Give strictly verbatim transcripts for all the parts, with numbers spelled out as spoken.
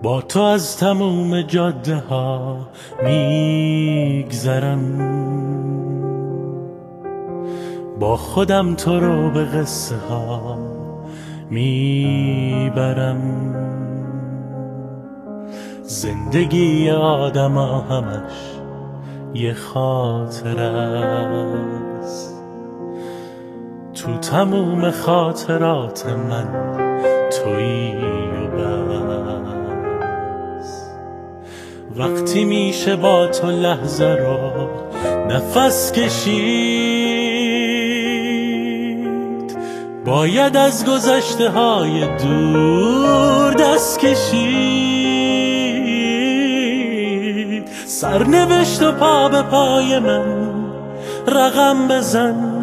با تو از تموم جاده ها میگذرم، با خودم تو رو به قصه ها میبرم. زندگی آدم ها همش یه خاطر است، تو تموم خاطرات من تویی و بس. وقتی میشه با تو لحظه رو نفس کشید، باید از گذشته های دور دست کشید. سرنوشت و پا به پای من رقم بزن،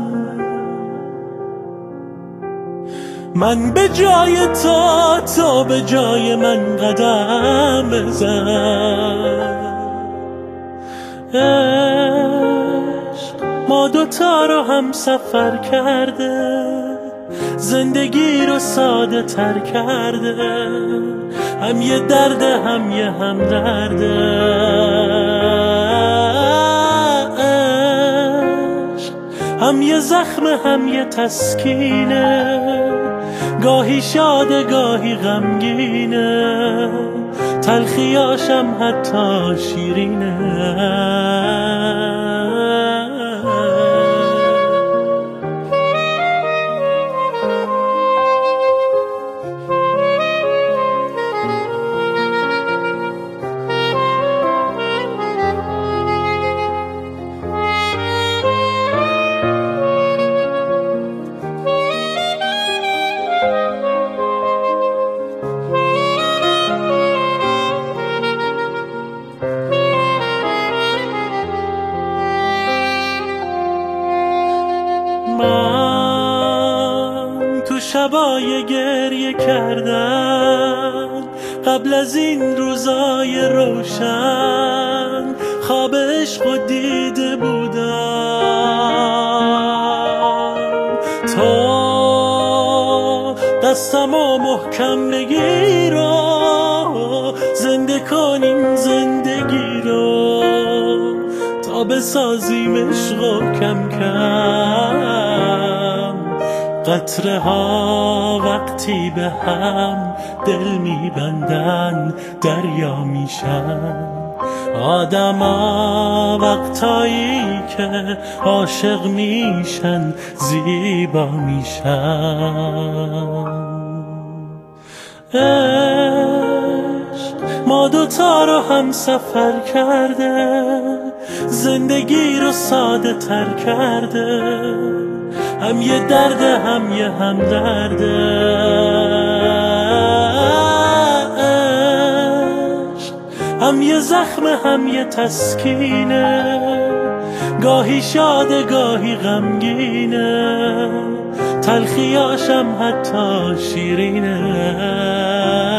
من به جای تو، تو به جای من قدم بزن. عشق ما دوتا رو هم سفر کرده، زندگی رو ساده تر کرده، هم یه درده هم یه هم درده. عشق هم یه زخم هم یه تسکینه، گاهی شاده گاهی غمگینه، تلخیاشم حتی شیرینه. من تو شبای گریه کردن قبل از این روزای روشن، خواب عشق و دیده بودم. تو دستم و محکم بگیر و زنده کنیم زندگی رو، تا بسازیم عشق و کم کم قطره ها وقتی به هم دل میبندن دریا میشن. آدما وقتایی که عاشق میشن زیبا میشن. عشق ما دوتا رو هم سفر کرده، زندگی رو ساده تر کرده، هم یه درده هم یه هم درده. عشق هم یه زخم هم یه تسکینه، گاهی شاده گاهی غمگینه، تلخیاشم حتی شیرینه.